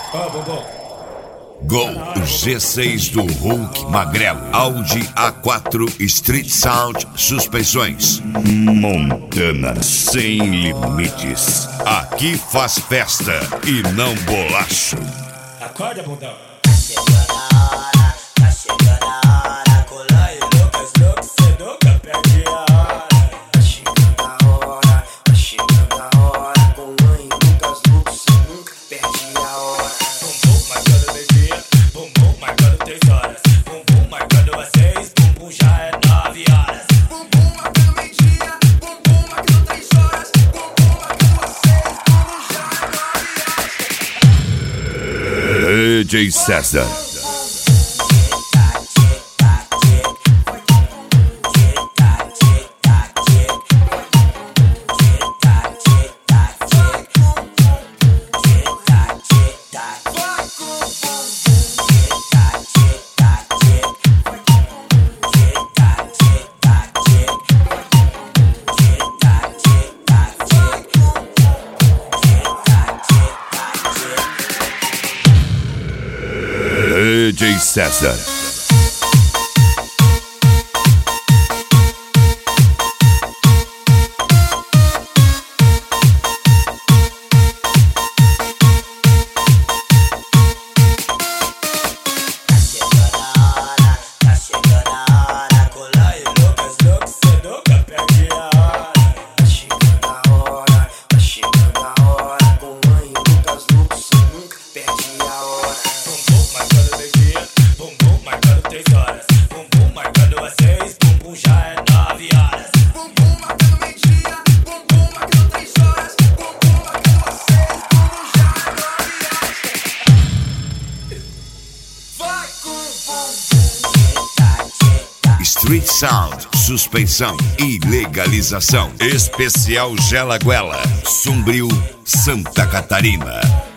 Gol G6 do Hulk Magrelo. Audi A4 Street Sound Suspensões. Montana sem limites. Aqui faz festa e não bolacho. Acorda, bundão. Tá chegando a hora, Colan e Lucas, cê nunca perde a hora. Tá chegando a hora, Colan e Lucas, cê nunca perde a hora. Bumbum marcando meio-dia, bumbum marcando 3 horas. Bumbum marcando às 6, bumbum já é 9 horas. Bumbum marcando meio-dia, bumbum marcando 3 horas. Bumbum marcando às 6, bumbum já é 9 horas. DJ César. DJ César. Tá chegando a hora, Colan e Lucas, cê nunca perde a hora. Tá chegando a hora, Colan e Lucas, cê nunca perde a hora. Bumbum marcando meio-dia, bumbum marcando 3 horas. Bumbum marcando às 6, bumbum já é 9 horas. Bumbum marcando meio-dia, bumbum marcando 3 horas. Bumbum marcando às 6, bumbum já é 9 horas. Vai com bumbum. Street Sound, suspensão e legalização. Especial Gelaguela, Sombrio, Santa Catarina.